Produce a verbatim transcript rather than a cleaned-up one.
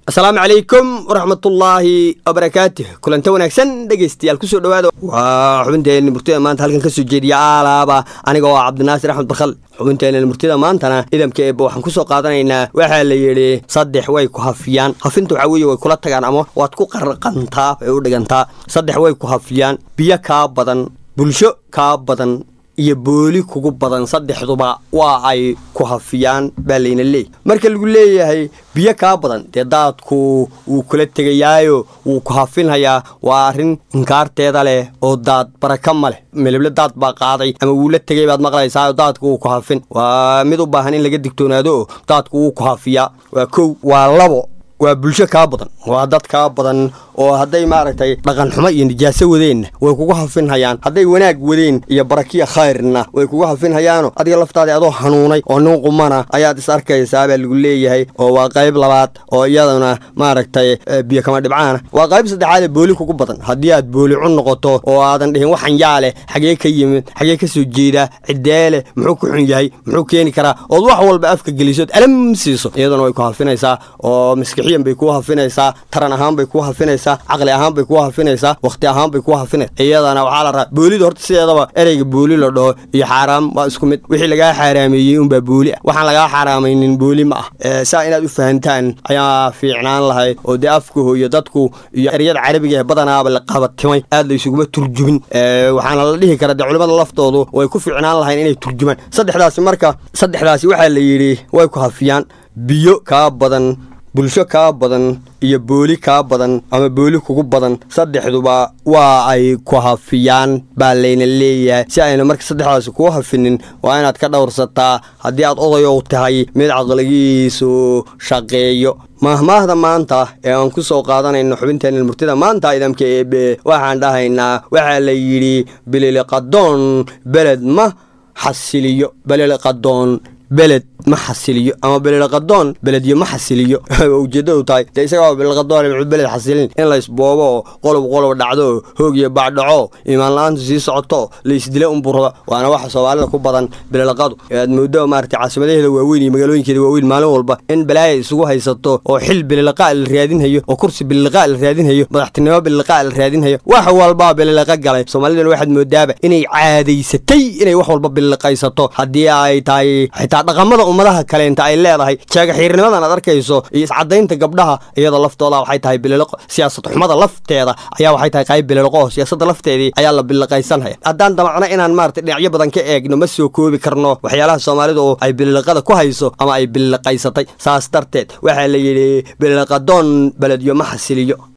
السلام عليكم ورحمة الله وبركاته. كلنت wanaagsan dhageystayaal kusoo dhawaada waa xubinteena murtida maanta halkan ka soo jeediya alaaba aniga oo Cabdinaasir Axmed Barkal. xubinteena murtida maantana idamka ee waxaan ku soo qaadanaynaa waxa la yiri saddex way ku hafiyaan hafintu waxa weeye way kula tagaan ama waad ku qarqantaa ay u dhigantaa saddex way ku hafiyaan biyo ka badan bulsho ka badan iyo booli kugu badan saddexduba waa ay ku hafiyaan baalayna leey marka lagu leeyahay biyo ka badan deedaadku uu kula tagayaayo uu ku hafinaya waa arin inkaarteeda leh oo daad baraka male melebla daad baa qaaday ama uu la tagay baad maqlaysaa daadku uu ku hafin waa mid u baahan in laga digtoonaado daadku uu ku hafiya waa kow waa labo waa bulsho ka badan waa dad ka badan oo haday maaragtay dhaqan xumo iyo nijaaso wadeen way kugu hafinayaan haday wanaag wadeen iyo barakiya khayrna way kugu hafinayaan adiga laftaada adoo hanuunay oo nin qumana ayaad is arkaysaa baa lagu leeyahay oo waa qayb labaad oo iyadana maaragtay biyo kama dhibcaan waa qayb saddexaad booli kugu badan hadii aad booli cun noqoto oo aadan dhihin waxan yaale xagee ka yimid xagee ka soo jeeda cideele muxuu ku xun yahay muxuu keeni karaa oo wax walba afka gelisood alam siiso iyadana way ku hafinaysaa oo miskixiyan bay ku hafinaysaa taran ahaan bay ku hafinaysaa عقل أهم بيكون هفينيسا وقت أهم بيكون هفينيس إياه أنا وعلى رأي بولي دورت سيدا إريج بولي لده يحرام واسكمت وحي لقاه حراميين ببولي وحن لقاه حرامين بولي ما أه سائنا فهمتان أيا في عنان الله ودي أفكه يدتكو يريد عربي بدنا بالقهوة تماي هذا يسوق ترجمين أه وحن الله كرد علماء الله فطوله ويكون في عنان الله إنه ترجمان صدق راسي مركا صدق راسي وحال يري ويكون هفيان بيو كابدن bulsho ka badan iyo booli ka badan ama booli kugu badan saddexduba waa ay ku hafiyaan baalayna leeyahay si ayna marka saddexdaas ku hafinin waa inaad ka dhowrsataa hadii aad odayo tahay mid aqligiisu shaqeeyo mahmaahda maanta ee aan ku soo qaadanayno xubinteena murtida maanta idamka ee waxaan dhahaynaa waxa la yiri bilil qadoon beled ma xasiliyo bilil qadoon بلد ما حصليو أما بلد قدون بلد يو ما حصليو وجدوا تاي تيسوا بلد قدون بلد حصلين إن لا يسبوه قلب قلب دعوه هو يبعد دعوه إيمان لان تسيس عطو ليس دلهم برا وأنا واحد سوالنا كوبادن بلد قدو المدة ما ارتعاس مليه الووين مقالوين كده ووين مالو والبا إن بلاي سوها يسطو وحل باللقاء الرياضين هيو وكرسي باللقاء الرياضين هيو بضحت النواب باللقاء الرياضين هيو واحد والبا باللقاء قلي سومالي الواحد مدابة إني عادي ستي إني واحد والبا باللقاء يسطو حدي أي تاي حتى dhaqamada ummadaha kale inta ay leedahay jaaga xiirnimadan aad arkayso iyo iscadeynta gabdhaha iyada laftooda waxay tahay bilaqo siyaasad xumada lafteeda ayaa waxay tahay qayb bilaqo siyaasadda lafteedii ayaa la bilaqaysanaya hadaan damacna inaan maartay dhinacyo badan ka eegno ma soo koobi karno waxyaalaha Soomaalidu oo ay bilaqada ku hayso ama ay bilaqaysatay saas darteed waxa la yiri bilaqadoon balad iyo ma xasiliyo